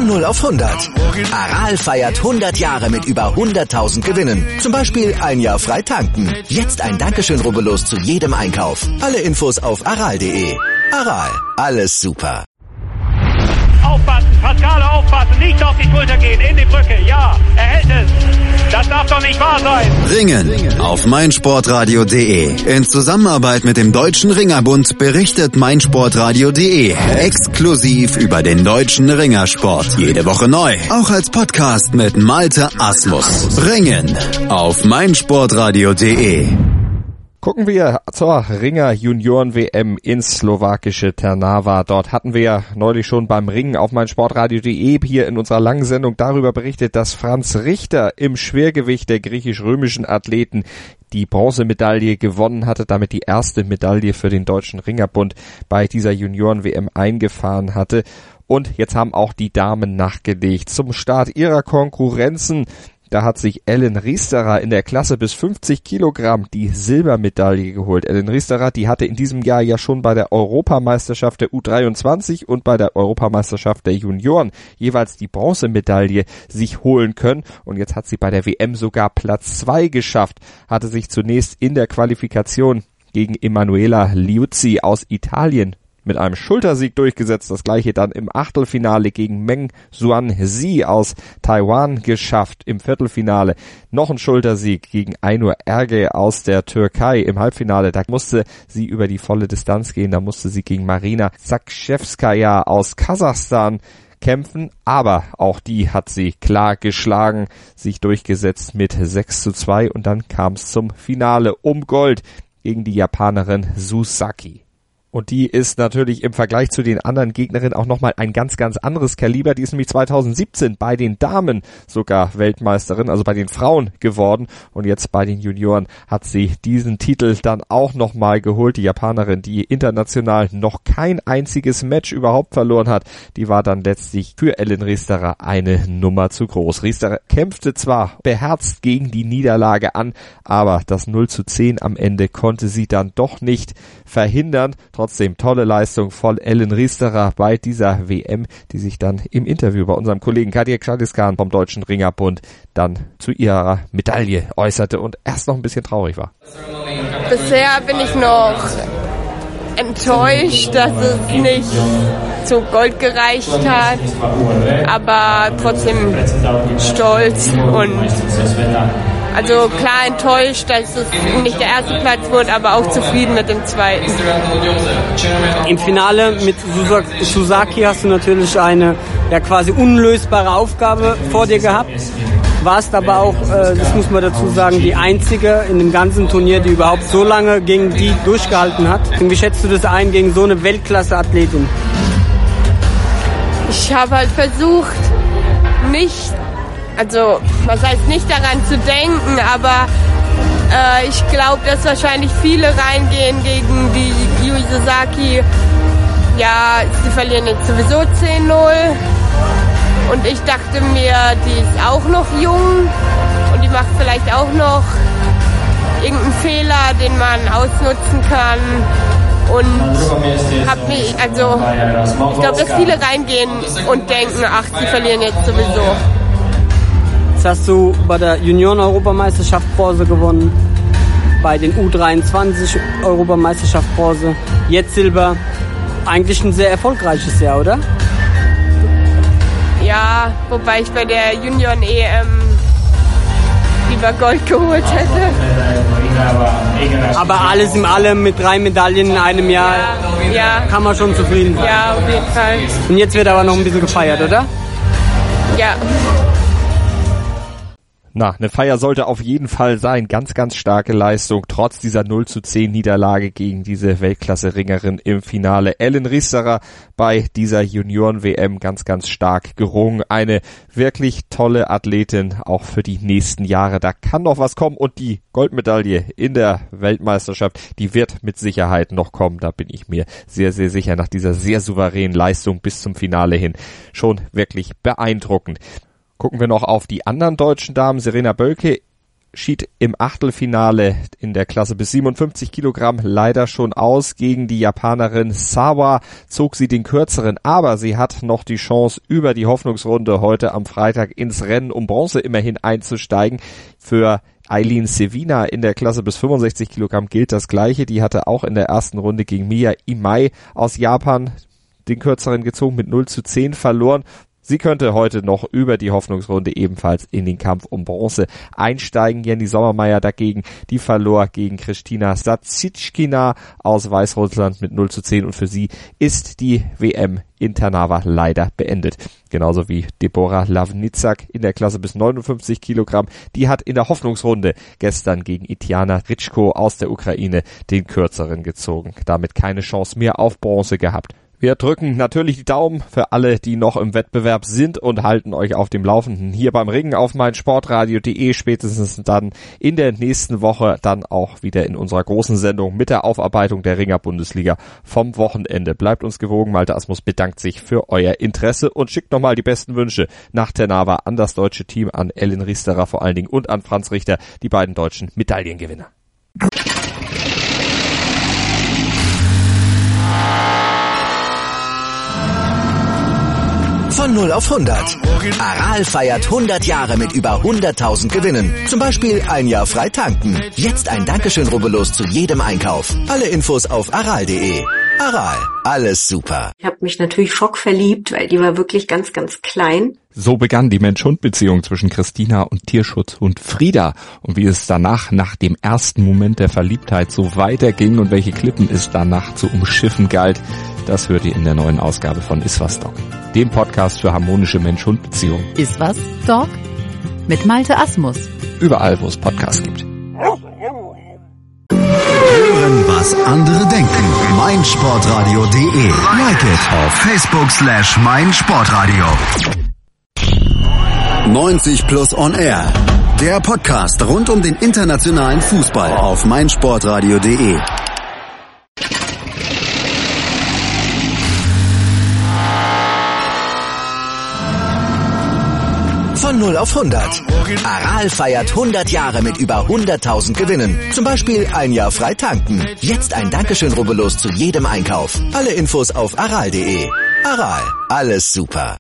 Von 0 auf 100. Aral feiert 100 Jahre mit über 100.000 Gewinnen. Zum Beispiel 1 Jahr frei tanken. Jetzt ein Dankeschön, rubbellos zu jedem Einkauf. Alle Infos auf aral.de. Aral, alles super. Aufpassen, Pascale, aufpassen, nicht auf die Schulter gehen, in die Brücke, ja, er hält es. Das darf doch nicht wahr sein. Ringen auf meinsportradio.de. In Zusammenarbeit mit dem Deutschen Ringerbund berichtet meinsportradio.de exklusiv über den deutschen Ringersport. Jede Woche neu, auch als Podcast mit Malte Asmus. Ringen auf meinsportradio.de. Gucken wir zur Ringer-Junioren-WM ins slowakische Trnava. Dort hatten wir ja neulich schon beim Ringen auf meinsportradio.de hier in unserer langen Sendung darüber berichtet, dass Franz Richter im Schwergewicht der griechisch-römischen Athleten die Bronzemedaille gewonnen hatte, damit die erste Medaille für den Deutschen Ringerbund bei dieser Junioren-WM eingefahren hatte. Und jetzt haben auch die Damen nachgelegt. Zum Start ihrer Konkurrenzen, da hat sich Ellen Riesterer in der Klasse bis 50 Kilogramm die Silbermedaille geholt. Ellen Riesterer, die hatte in diesem Jahr ja schon bei der Europameisterschaft der U23 und bei der Europameisterschaft der Junioren jeweils die Bronzemedaille sich holen können. Und jetzt hat sie bei der WM sogar Platz 2 geschafft, hatte sich zunächst in der Qualifikation gegen Emanuela Liuzzi aus Italien mit einem Schultersieg durchgesetzt, das gleiche dann im Achtelfinale gegen Meng Xuanzi aus Taiwan geschafft, im Viertelfinale noch ein Schultersieg gegen Aynur Erge aus der Türkei im Halbfinale, da musste sie über die volle Distanz gehen, da musste sie gegen Marina Zakshevskaya aus Kasachstan kämpfen, aber auch die hat sie klar geschlagen, sich durchgesetzt mit 6:2 und dann kam es zum Finale um Gold gegen die Japanerin Susaki. Und die ist natürlich im Vergleich zu den anderen Gegnerinnen auch nochmal ein ganz, ganz anderes Kaliber. Die ist nämlich 2017 bei den Damen sogar Weltmeisterin, also bei den Frauen geworden. Und jetzt bei den Junioren hat sie diesen Titel dann auch nochmal geholt. Die Japanerin, die international noch kein einziges Match überhaupt verloren hat, die war dann letztlich für Ellen Riesterer eine Nummer zu groß. Riesterer kämpfte zwar beherzt gegen die Niederlage an, aber das 0:10 am Ende konnte sie dann doch nicht verhindern. Trotzdem tolle Leistung von Ellen Riesterer bei dieser WM, die sich dann im Interview bei unserem Kollegen Kadir Chaliskan vom Deutschen Ringerbund dann zu ihrer Medaille äußerte und erst noch ein bisschen traurig war. Bisher bin ich noch enttäuscht, dass es nicht zu Gold gereicht hat, aber trotzdem stolz und also klar enttäuscht, dass es nicht der erste Platz wurde, aber auch zufrieden mit dem zweiten. Im Finale mit Susaki hast du natürlich eine quasi unlösbare Aufgabe vor dir gehabt. Warst aber auch, das muss man dazu sagen, die einzige in dem ganzen Turnier, die überhaupt so lange gegen die durchgehalten hat. Wie schätzt du das ein gegen so eine Weltklasse-Athletin? Ich habe halt versucht, was heißt nicht daran zu denken, aber ich glaube, dass wahrscheinlich viele reingehen gegen die Yui Susaki. Ja, sie verlieren jetzt sowieso 10-0 und ich dachte mir, die ist auch noch jung und die macht vielleicht auch noch irgendeinen Fehler, den man ausnutzen kann. Und ich glaube, dass viele reingehen und denken, ach, die verlieren jetzt sowieso. Jetzt hast du bei der Junioren-Europameisterschaft Bronze gewonnen, bei den U23 Europameisterschaft Bronze, jetzt Silber. Eigentlich ein sehr erfolgreiches Jahr, oder? Ja, wobei ich bei der Junioren-EM lieber Gold geholt hätte. Aber alles in allem mit 3 Medaillen in einem Jahr kann man schon zufrieden sein. Ja, auf jeden Fall. Und jetzt wird aber noch ein bisschen gefeiert, oder? Ja. Na, eine Feier sollte auf jeden Fall sein. Ganz, ganz starke Leistung, trotz dieser 0:10 Niederlage gegen diese Weltklasse-Ringerin im Finale. Ellen Riesterer bei dieser Junioren-WM ganz, ganz stark gerungen. Eine wirklich tolle Athletin, auch für die nächsten Jahre. Da kann noch was kommen und die Goldmedaille in der Weltmeisterschaft, die wird mit Sicherheit noch kommen. Da bin ich mir sehr, sehr sicher, nach dieser sehr souveränen Leistung bis zum Finale hin. Schon wirklich beeindruckend. Gucken wir noch auf die anderen deutschen Damen. Serena Bölke schied im Achtelfinale in der Klasse bis 57 Kilogramm leider schon aus. Gegen die Japanerin Sawa zog sie den kürzeren, aber sie hat noch die Chance, über die Hoffnungsrunde heute am Freitag ins Rennen um Bronze immerhin einzusteigen. Für Aileen Sevina in der Klasse bis 65 Kilogramm gilt das Gleiche. Die hatte auch in der ersten Runde gegen Mia Imai aus Japan den kürzeren gezogen, mit 0:10 verloren. Sie könnte heute noch über die Hoffnungsrunde ebenfalls in den Kampf um Bronze einsteigen. Jenny Sommermeier dagegen, die verlor gegen Kristina Staszitschkina aus Weißrussland mit 0:10 und für sie ist die WM in Trnava leider beendet. Genauso wie Deborah Lavnicak in der Klasse bis 59 Kilogramm. Die hat in der Hoffnungsrunde gestern gegen Itiana Ritschko aus der Ukraine den kürzeren gezogen. Damit keine Chance mehr auf Bronze gehabt. Wir drücken natürlich die Daumen für alle, die noch im Wettbewerb sind und halten euch auf dem Laufenden hier beim Ringen auf meinsportradio.de, spätestens dann in der nächsten Woche dann auch wieder in unserer großen Sendung mit der Aufarbeitung der Ringer-Bundesliga vom Wochenende. Bleibt uns gewogen, Malte Asmus bedankt sich für euer Interesse und schickt nochmal die besten Wünsche nach Trnava an das deutsche Team, an Ellen Riesterer vor allen Dingen und an Franz Richter, die beiden deutschen Medaillengewinner. Von 0 auf 100. Aral feiert 100 Jahre mit über 100.000 Gewinnen. Zum Beispiel ein Jahr frei tanken. Jetzt ein Dankeschön, rubbellos zu jedem Einkauf. Alle Infos auf aral.de. Aral, alles super. Ich habe mich natürlich schockverliebt, weil die war wirklich ganz, ganz klein. So begann die Mensch-Hund-Beziehung zwischen Christina und Tierschutzhund Frieda. Und wie es danach, nach dem ersten Moment der Verliebtheit, so weiterging und welche Klippen es danach zu umschiffen galt, das hört ihr in der neuen Ausgabe von Iswas Dog, dem Podcast für harmonische Mensch-Hund-Beziehungen. Iswas Dog mit Malte Asmus. Überall, wo es Podcasts gibt. Hören, was andere denken. meinsportradio.de. Like it auf Facebook/meinsportradio. 90 Plus on Air. Der Podcast rund um den internationalen Fußball auf meinsportradio.de. Von 0 auf 100. Aral feiert 100 Jahre mit über 100.000 Gewinnen. Zum Beispiel ein Jahr frei tanken. Jetzt ein Dankeschön, rubbellos zu jedem Einkauf. Alle Infos auf aral.de. Aral, alles super.